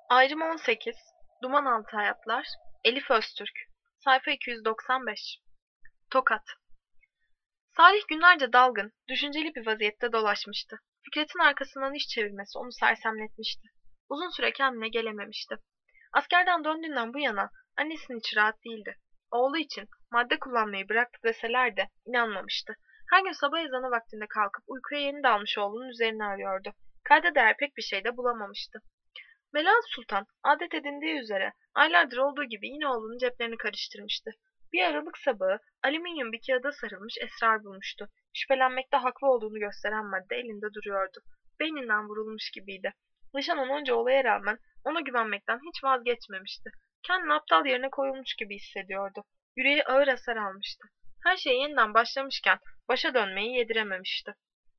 Ayrım 18, Duman Altı Hayatlar, Elif Öztürk, sayfa 295. Tokat. Salih günlerce dalgın, düşünceli bir vaziyette dolaşmıştı. Fikret'in arkasından iş çevirmesi onu sersemletmişti. Uzun süre kendine gelememişti. Askerden döndüğünden bu yana annesinin içi rahat değildi. Oğlu için madde kullanmayı bıraktı deseler de inanmamıştı. Her gün sabah ezanı vaktinde kalkıp uykuya yeni dalmış oğlunun üzerine arıyordu. Kayda değer pek bir şey de bulamamıştı. Melahat Sultan, adet edindiği üzere aylardır olduğu gibi yine oğlunun ceplerini karıştırmıştı. Bir aralık sabahı alüminyum bir kağıda sarılmış esrar bulmuştu. Şüphelenmekte haklı olduğunu gösteren madde elinde duruyordu. Beyninden vurulmuş gibiydi. Nişan onca olaya rağmen ona güvenmekten hiç vazgeçmemişti. Kendini aptal yerine koyulmuş gibi hissediyordu. Yüreği ağır hasar almıştı. Her şey yeniden başlamışken başa dönmeyi yedirememişti.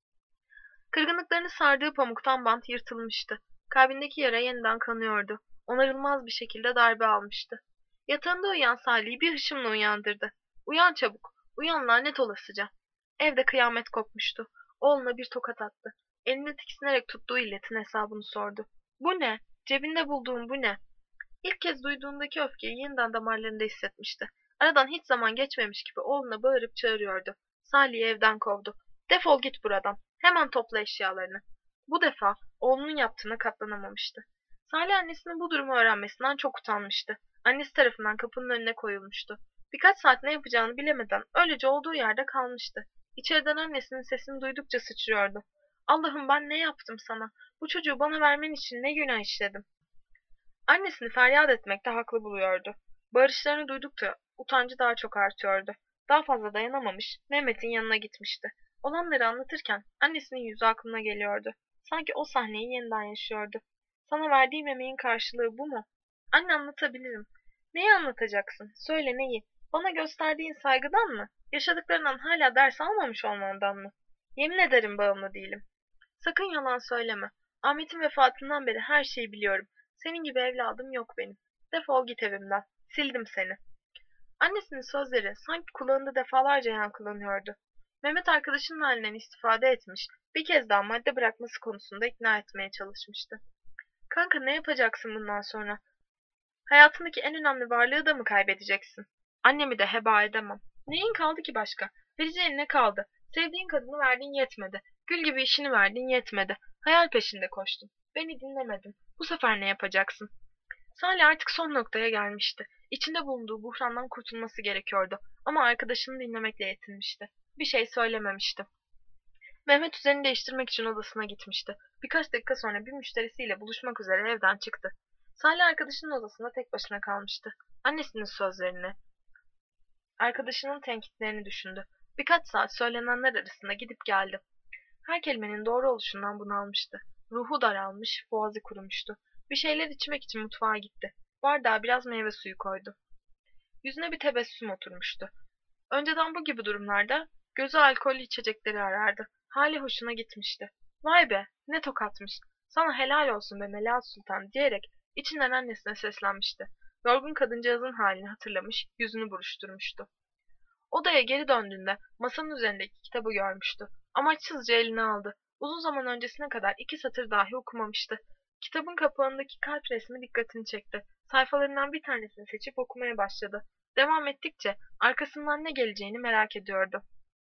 Kırgınlıklarını sardığı pamuktan bant yırtılmıştı. Kalbindeki yara yeniden kanıyordu. Onarılmaz bir şekilde darbe almıştı. Yatağında uyuyan Salih'i bir hışımla uyandırdı. Uyan çabuk, uyan lanet olasıca. Evde kıyamet kopmuştu. Oğluna bir tokat attı. Elinde tiksinerek tuttuğu illetin hesabını sordu. Bu ne? Cebinde bulduğun bu ne? İlk kez duyduğundaki öfkeyi yeniden damarlarında hissetmişti. Aradan hiç zaman geçmemiş gibi oğluna bağırıp çağırıyordu. Salih'i evden kovdu. Defol git buradan. Hemen topla eşyalarını. Bu defa oğlunun yaptığına katlanamamıştı. Salih annesinin bu durumu öğrenmesinden çok utanmıştı. Annesi tarafından kapının önüne koyulmuştu. Birkaç saat ne yapacağını bilemeden öylece olduğu yerde kalmıştı. İçeriden annesinin sesini duydukça sıçrıyordu. Allah'ım ben ne yaptım sana? Bu çocuğu bana vermen için ne günah işledim? Annesini feryat etmekte haklı buluyordu. Bağırışlarını duydukça utancı daha çok artıyordu. Daha fazla dayanamamış, Mehmet'in yanına gitmişti. Olanları anlatırken annesinin yüzü aklına geliyordu. Sanki o sahneyi yeniden yaşıyordu. Sana verdiğim emeğin karşılığı bu mu? Anne anlatabilirim. Neyi anlatacaksın? Söyle neyi? Bana gösterdiğin saygıdan mı? Yaşadıklarından hala ders almamış olmandan mı? Yemin ederim bağımlı değilim. Sakın yalan söyleme. Ahmet'in vefatından beri her şeyi biliyorum. Senin gibi evladım yok benim. Defol git evimden. Sildim seni. Annesinin sözleri sanki kulağında defalarca yankılanıyordu. Mehmet arkadaşının halinden istifade etmiş, bir kez daha madde bırakması konusunda ikna etmeye çalışmıştı. Kanka ne yapacaksın bundan sonra? Hayatındaki en önemli varlığı da mı kaybedeceksin? Annemi de heba edemem. Neyin kaldı ki başka? Vereceğin ne kaldı? Sevdiğin kadını verdin yetmedi. Gül gibi işini verdin yetmedi. Hayal peşinde koştun. Beni dinlemedin. Bu sefer ne yapacaksın? Salih artık son noktaya gelmişti. İçinde bulunduğu buhrandan kurtulması gerekiyordu. Ama arkadaşını dinlemekle yetinmişti. Bir şey söylememişti. Mehmet üzerini değiştirmek için odasına gitmişti. Birkaç dakika sonra bir müşterisiyle buluşmak üzere evden çıktı. Salih arkadaşının odasında tek başına kalmıştı. Annesinin sözlerini, arkadaşının tenkitlerini düşündü. Birkaç saat söylenenler arasında gidip geldi. Her kelimenin doğru oluşundan bunalmıştı. Ruhu daralmış, boğazı kurumuştu. Bir şeyler içmek için mutfağa gitti. Bardağa biraz meyve suyu koydu. Yüzüne bir tebessüm oturmuştu. Önceden bu gibi durumlarda gözü alkollü içecekleri arardı. Hali hoşuna gitmişti. Vay be, ne tokatmış. Sana helal olsun be Melahat Sultan diyerek içinden annesine seslenmişti. Yorgun kadıncağızın halini hatırlamış, yüzünü buruşturmuştu. Odaya geri döndüğünde masanın üzerindeki kitabı görmüştü. Amaçsızca eline aldı. Uzun zaman öncesine kadar 2 satır dahi okumamıştı. Kitabın kapağındaki kalp resmi dikkatini çekti. Sayfalarından bir tanesini seçip okumaya başladı. Devam ettikçe arkasından ne geleceğini merak ediyordu.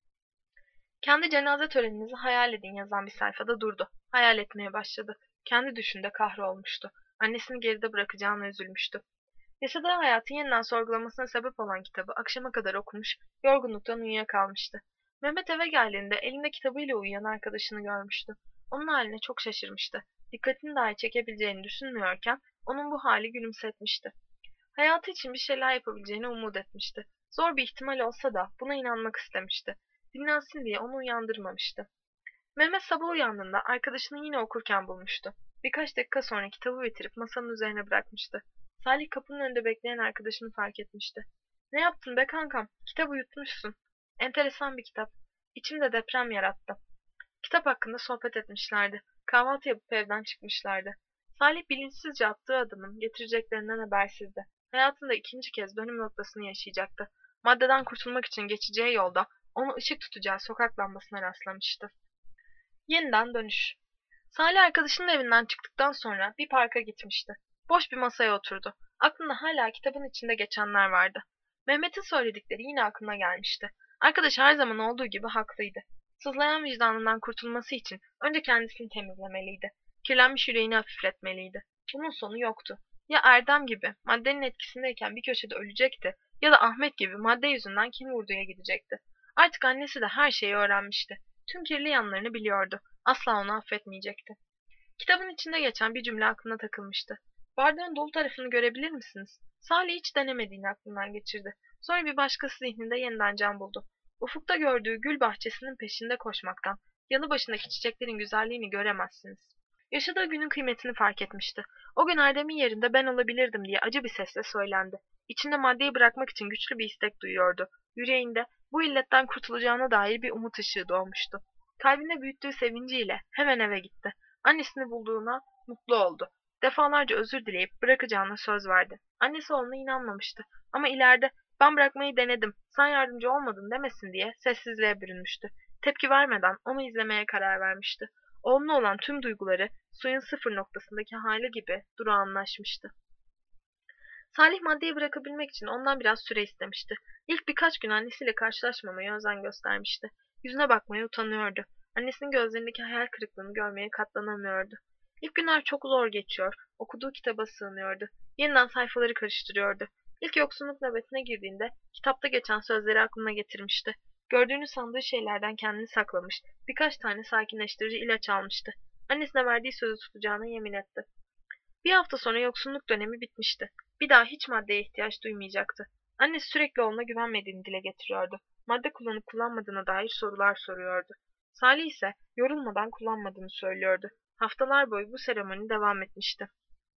Kendi cenaze töreninizi hayal edin yazan bir sayfada durdu. Hayal etmeye başladı. Kendi düşünde kahrolmuştu. Annesini geride bırakacağına üzülmüştü. Yaşadığı hayatı yeniden sorgulamasına sebep olan kitabı akşama kadar okumuş, yorgunluktan uyuyakalmıştı. Mehmet eve geldiğinde elinde kitabıyla uyuyan arkadaşını görmüştü. Onun haline çok şaşırmıştı. Dikkatini dahi çekebileceğini düşünmüyorken onun bu hali gülümsetmişti. Hayatı için bir şeyler yapabileceğini umut etmişti. Zor bir ihtimal olsa da buna inanmak istemişti. Dinlensin diye onu uyandırmamıştı. Mehmet sabah uyandığında arkadaşını yine okurken bulmuştu. Birkaç dakika sonra kitabı bitirip masanın üzerine bırakmıştı. Salih kapının önünde bekleyen arkadaşını fark etmişti. Ne yaptın be kankam? Kitabı yutmuşsun. Enteresan bir kitap. İçimde deprem yarattı. Kitap hakkında sohbet etmişlerdi. Kahvaltı yapıp evden çıkmışlardı. Salih bilinçsizce attığı adımın getireceklerinden habersizdi. Hayatında ikinci kez dönüm noktasını yaşayacaktı. Maddeden kurtulmak için geçeceği yolda onu ışık tutacağı sokak lambasına rastlamıştı. Yeniden dönüş. Salih arkadaşının evinden çıktıktan sonra bir parka gitmişti. Boş bir masaya oturdu. Aklında hala kitabın içinde geçenler vardı. Mehmet'in söyledikleri yine aklına gelmişti. Arkadaş her zaman olduğu gibi haklıydı. Sızlayan vicdanından kurtulması için önce kendisini temizlemeliydi. Kirlenmiş yüreğini hafifletmeliydi. Bunun sonu yoktu. Ya Erdem gibi maddenin etkisindeyken bir köşede ölecekti ya da Ahmet gibi madde yüzünden kim vurduya gidecekti. Artık annesi de her şeyi öğrenmişti. Tüm kirli yanlarını biliyordu. Asla onu affetmeyecekti. Kitabın içinde geçen bir cümle aklına takılmıştı. Bardağın dolu tarafını görebilir misiniz? Salih hiç denemediğini aklından geçirdi. Sonra bir başkası zihninde yeniden can buldu. Ufukta gördüğü gül bahçesinin peşinde koşmaktan, yanı başındaki çiçeklerin güzelliğini göremezsiniz. Yaşadığı günün kıymetini fark etmişti. O gün Erdem'in yerinde ben olabilirdim diye acı bir sesle söylendi. İçinde maddeyi bırakmak için güçlü bir istek duyuyordu. Yüreğinde bu illetten kurtulacağına dair bir umut ışığı doğmuştu. Kalbinde büyüttüğü sevinciyle hemen eve gitti. Annesini bulduğuna mutlu oldu. Defalarca özür dileyip bırakacağına söz verdi. Annesi oğluna inanmamıştı. Ama ileride ben bırakmayı denedim, sen yardımcı olmadın demesin diye sessizliğe bürünmüştü. Tepki vermeden onu izlemeye karar vermişti. Oğluna olan tüm duyguları suyun sıfır noktasındaki hali gibi durağanlaşmıştı. Salih maddeyi bırakabilmek için ondan biraz süre istemişti. İlk birkaç gün annesiyle karşılaşmamaya özen göstermişti. Yüzüne bakmaya utanıyordu. Annesinin gözlerindeki hayal kırıklığını görmeye katlanamıyordu. İlk günler çok zor geçiyor. Okuduğu kitaba sığınıyordu. Yeniden sayfaları karıştırıyordu. İlk yoksunluk nöbetine girdiğinde kitapta geçen sözleri aklına getirmişti. Gördüğünü sandığı şeylerden kendini saklamış. Birkaç tane sakinleştirici ilaç almıştı. Annesine verdiği sözü tutacağına yemin etti. Bir hafta sonra yoksunluk dönemi bitmişti. Bir daha hiç maddeye ihtiyaç duymayacaktı. Annesi sürekli oğluna güvenmediğini dile getiriyordu. Madde kullanıp kullanmadığına dair sorular soruyordu. Salih ise yorulmadan kullanmadığını söylüyordu. Haftalar boyu bu seremoni devam etmişti.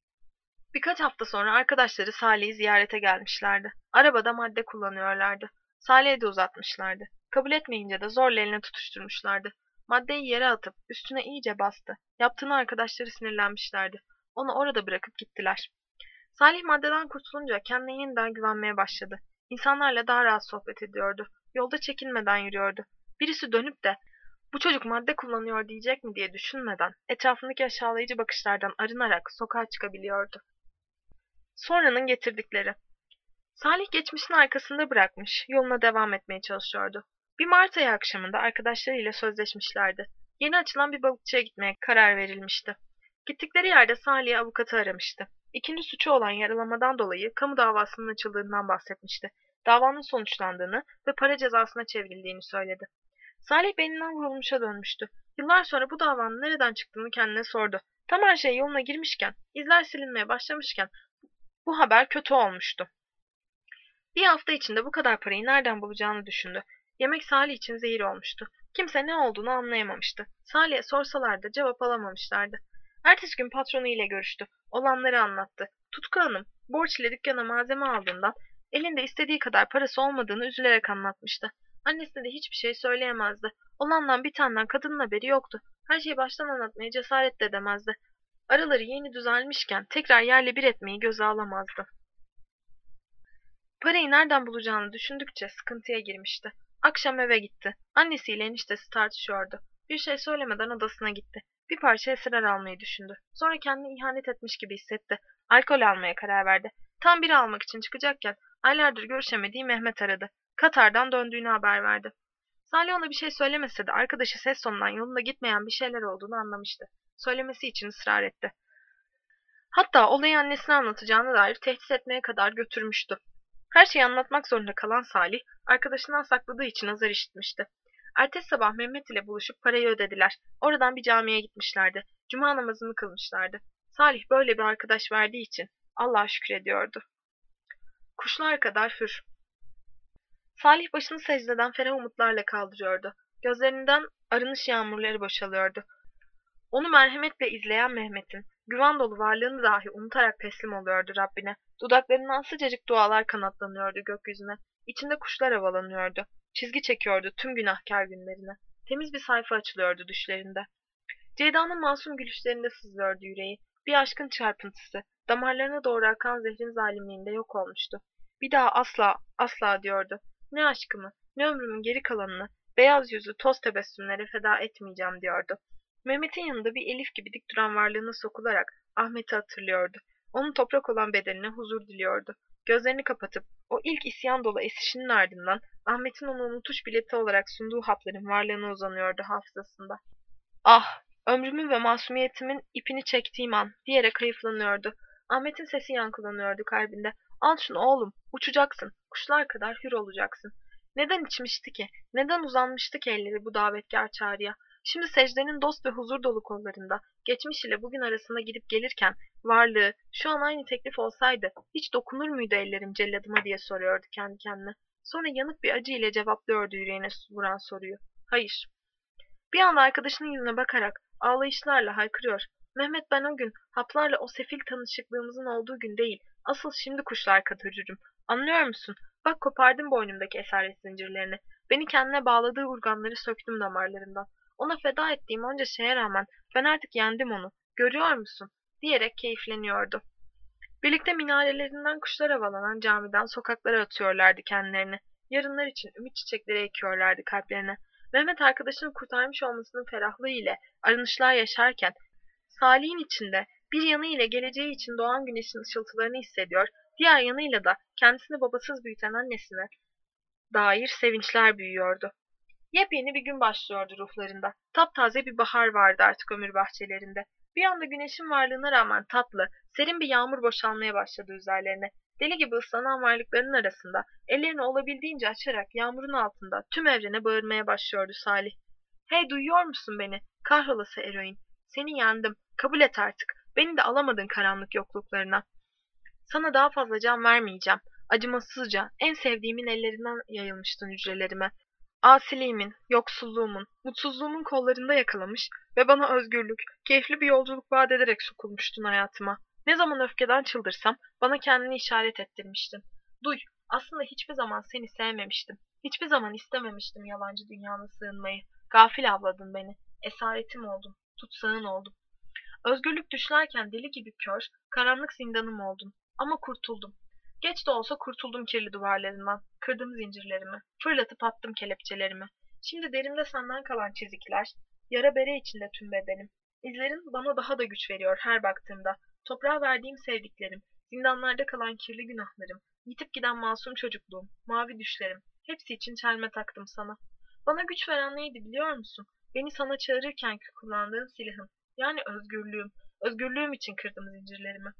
Birkaç hafta sonra arkadaşları Salih'i ziyarete gelmişlerdi. Arabada madde kullanıyorlardı. Salih'e de uzatmışlardı. Kabul etmeyince de zorla eline tutuşturmuşlardı. Maddeyi yere atıp üstüne iyice bastı. Yaptığını arkadaşları sinirlenmişlerdi. Onu orada bırakıp gittiler. Salih maddeden kurtulunca kendine yeniden güvenmeye başladı. İnsanlarla daha rahat sohbet ediyordu. Yolda çekinmeden yürüyordu. Birisi dönüp de bu çocuk madde kullanıyor diyecek mi diye düşünmeden etrafındaki aşağılayıcı bakışlardan arınarak sokağa çıkabiliyordu. Sonranın getirdikleri. Salih geçmişini arkasında bırakmış, yoluna devam etmeye çalışıyordu. Bir Mart ayı akşamında arkadaşlarıyla sözleşmişlerdi. Yeni açılan bir balıkçıya gitmeye karar verilmişti. Gittikleri yerde Salih'i avukatı aramıştı. İkinci suçu olan yaralamadan dolayı kamu davasının açıldığından bahsetmişti. Davanın sonuçlandığını ve para cezasına çevrildiğini söyledi. Salih beyninden vurulmuşa dönmüştü. Yıllar sonra bu davanın nereden çıktığını kendine sordu. Tam her şey yoluna girmişken, izler silinmeye başlamışken bu haber kötü olmuştu. Bir hafta içinde bu kadar parayı nereden bulacağını düşündü. Yemek Salih için zehir olmuştu. Kimse ne olduğunu anlayamamıştı. Salih'e sorsalardı cevap alamamışlardı. Ertesi gün patronu ile görüştü. Olanları anlattı. Tutku Hanım, borç ile dükkana malzeme aldığından elinde istediği kadar parası olmadığını üzülerek anlatmıştı. Annesine de hiçbir şey söyleyemezdi. Olandan bir taneden kadının haberi yoktu. Her şeyi baştan anlatmaya cesaret de edemezdi. Araları yeni düzelmişken tekrar yerle bir etmeyi göze alamazdı. Parayı nereden bulacağını düşündükçe sıkıntıya girmişti. Akşam eve gitti. Annesiyle eniştesi tartışıyordu. Bir şey söylemeden odasına gitti. Bir parça esrar almayı düşündü. Sonra kendini ihanet etmiş gibi hissetti. Alkol almaya karar verdi. Tam biri almak için çıkacakken aylardır görüşemediği Mehmet aradı. Katar'dan döndüğünü haber verdi. Salih ona bir şey söylemese de arkadaşı ses tonundan yolunda gitmeyen bir şeyler olduğunu anlamıştı. Söylemesi için ısrar etti. Hatta olayı annesine anlatacağına dair tehdit etmeye kadar götürmüştü. Her şeyi anlatmak zorunda kalan Salih, arkadaşından sakladığı için azar işitmişti. Ertesi sabah Mehmet ile buluşup parayı ödediler. Oradan bir camiye gitmişlerdi. Cuma namazını kılmışlardı. Salih böyle bir arkadaş verdiği için Allah'a şükrediyordu. Kuşlar kadar hür. Salih başını secdeden ferah umutlarla kaldırıyordu. Gözlerinden arınış yağmurları boşalıyordu. Onu merhametle izleyen Mehmet'in güven dolu varlığını dahi unutarak teslim oluyordu Rabbine. Dudaklarından sıcacık dualar kanatlanıyordu gökyüzüne. İçinde kuşlar havalanıyordu. Çizgi çekiyordu tüm günahkar günlerine. Temiz bir sayfa açılıyordu düşlerinde. Ceyda'nın masum gülüşlerinde sızlıyordu yüreği. Bir aşkın çarpıntısı. Damarlarına doğru akan zehrin zalimliğinde yok olmuştu. Bir daha asla, asla diyordu. Ne aşkımı, ne ömrümün geri kalanını, beyaz yüzü toz tebessümlere feda etmeyeceğim diyordu. Mehmet'in yanında bir Elif gibi dik duran varlığına sokularak Ahmet'i hatırlıyordu. Onun toprak olan bedenine huzur diliyordu. Gözlerini kapatıp o ilk isyan dolu esişinin ardından Ahmet'in onu unutuş bileti olarak sunduğu hapların varlığına uzanıyordu hafızasında. Ah, ömrümün ve masumiyetimin ipini çektiğim an diyerek hayıflanıyordu. Ahmet'in sesi yankılanıyordu kalbinde. Al şunu oğlum, uçacaksın, kuşlar kadar hür olacaksın. Neden içmişti ki, neden uzanmıştı ki elleri bu davetkar çağrıya? Şimdi secdenin dost ve huzur dolu kollarında, geçmiş ile bugün arasında gidip gelirken, varlığı şu an aynı teklif olsaydı, hiç dokunur muydu ellerim celladıma diye soruyordu kendi kendine. Sonra yanık bir acı ile cevaplıyordu yüreğine vuran soruyu. Hayır. Bir anda arkadaşının yüzüne bakarak ağlayışlarla haykırıyor. Mehmet, ben o gün haplarla o sefil tanışıklığımızın olduğu gün değil, asıl şimdi kuşlar kaçırırım. Anlıyor musun? Bak, kopardım boynumdaki esaret zincirlerini. Beni kendine bağladığı urganları söktüm damarlarından. Ona feda ettiğim onca şeye rağmen ben artık yendim onu. Görüyor musun? Diyerek keyifleniyordu. Birlikte minarelerinden kuşlar havalanan camiden sokaklara atıyorlardı kendilerini. Yarınlar için ümit çiçekleri ekiyorlardı kalplerine. Mehmet arkadaşını kurtarmış olmasının ferahlığı ile arınışlar yaşarken, Salih'in içinde bir yanıyla geleceği için doğan güneşin ışıltılarını hissediyor, diğer yanıyla da kendisini babasız büyüten annesine dair sevinçler büyüyordu. Yepyeni bir gün başlıyordu ruhlarında. Taptaze bir bahar vardı artık ömür bahçelerinde. Bir anda güneşin varlığına rağmen tatlı, serin bir yağmur boşalmaya başladı üzerlerine. Deli gibi ıslanan varlıklarının arasında ellerini olabildiğince açarak yağmurun altında tüm evrene bağırmaya başlıyordu Salih. Hey, duyuyor musun beni? Kahrolası eroin. Seni yendim. Kabul et artık. Beni de alamadın karanlık yokluklarına. Sana daha fazla can vermeyeceğim. Acımasızca en sevdiğimin ellerinden yayılmıştın hücrelerime. Asiliğimin, yoksulluğumun, mutsuzluğumun kollarında yakalamış ve bana özgürlük, keyifli bir yolculuk vaat ederek sokulmuştun hayatıma. Ne zaman öfkeden çıldırsam bana kendini işaret ettirmiştin. Duy, aslında hiçbir zaman seni sevmemiştim. Hiçbir zaman istememiştim yalancı dünyana sığınmayı. Gafil avladın beni. Esaretim oldun, tutsağın oldum. Özgürlük düşlerken deli gibi kör, karanlık zindanım oldun. Ama kurtuldum. Geç de olsa kurtuldum kirli duvarlarından. Kırdım zincirlerimi. Fırlatıp attım kelepçelerimi. Şimdi derimde senden kalan çizikler, yara bere içinde tüm bedenim. İzlerin bana daha da güç veriyor her baktığımda. Toprağa verdiğim sevdiklerim, zindanlarda kalan kirli günahlarım, yitip giden masum çocukluğum, mavi düşlerim. Hepsi için çelme taktım sana. Bana güç veren neydi biliyor musun? Beni sana çağırırken kullandığın silahım. Yani özgürlüğüm. Özgürlüğüm için kırdım zincirlerimi.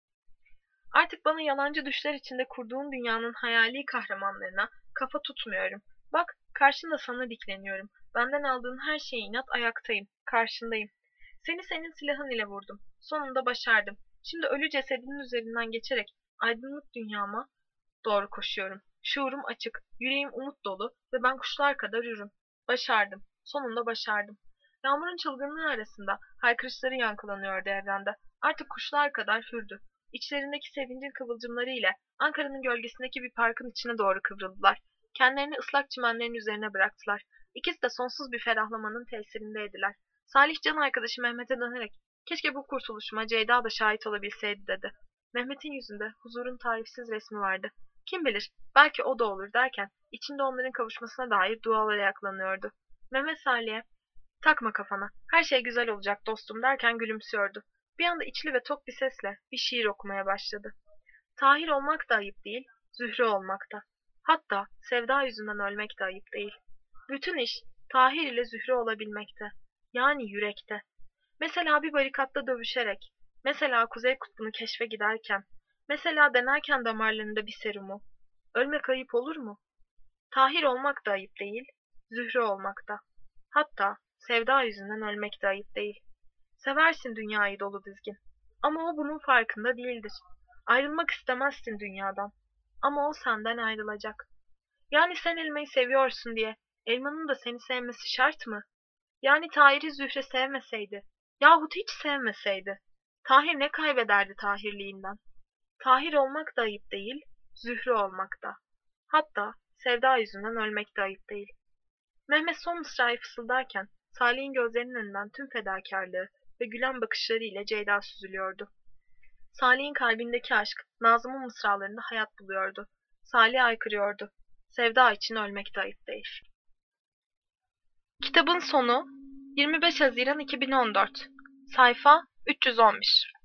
Artık bana yalancı düşler içinde kurduğun dünyanın hayali kahramanlarına kafa tutmuyorum. Bak, karşında sana dikleniyorum. Benden aldığın her şeye inat ayaktayım. Karşındayım. Seni senin silahın ile vurdum. Sonunda başardım. Şimdi ölü cesedinin üzerinden geçerek aydınlık dünyama doğru koşuyorum. Şuurum açık, yüreğim umut dolu ve ben kuşlar kadar hürüm. Başardım. Sonunda başardım. Yağmurun çılgınlığı arasında haykırışları yankılanıyordu evrende. Artık kuşlar kadar hürdü. İçlerindeki sevincin kıvılcımları ile Ankara'nın gölgesindeki bir parkın içine doğru kıvrıldılar. Kendilerini ıslak çimenlerin üzerine bıraktılar. İkisi de sonsuz bir ferahlamanın tesirindeydiler. Salih can arkadaşı Mehmet'e dönerek, keşke bu kurtuluşuma Ceyda da şahit olabilseydi dedi. Mehmet'in yüzünde huzurun tarifsiz resmi vardı. Kim bilir, belki o da olur derken içinde onların kavuşmasına dair dualara yaklanıyordu. Mehmet Salih'e, takma kafana, her şey güzel olacak dostum derken gülümsüyordu. Bir anda içli ve tok bir sesle bir şiir okumaya başladı. Tahir olmak da ayıp değil, Zühre olmak da. Hatta sevda yüzünden ölmek de ayıp değil. Bütün iş Tahir ile Zühre olabilmekte. Yani yürekte. Mesela bir barikatta dövüşerek, mesela Kuzey Kutbu'nu keşfe giderken, mesela denerken damarlarında bir serumu. Ölmek ayıp olur mu? Tahir olmak da ayıp değil, Zühre olmak da. Hatta sevda yüzünden ölmek de ayıp değil. Seversin dünyayı dolu dizgin. Ama o bunun farkında değildir. Ayrılmak istemezsin dünyadan. Ama o senden ayrılacak. Yani sen elmayı seviyorsun diye elmanın da seni sevmesi şart mı? Yani Tahir'i Zühre sevmeseydi, yahut hiç sevmeseydi, Tahir ne kaybederdi Tahirliğinden? Tahir olmak da ayıp değil, Zühre olmak da. Hatta sevda yüzünden ölmek de ayıp değil. Mehmet son mısrayı fısıldarken Salih'in gözlerinin önünden tüm fedakarlığı ve gülen bakışlarıyla Ceyda süzülüyordu. Salih'in kalbindeki aşk Nazım'ın mısralarında hayat buluyordu. Salih aykırıyordu. Sevda için ölmek de ayıp değil. Kitabın sonu 25 Haziran 2014. Sayfa 311.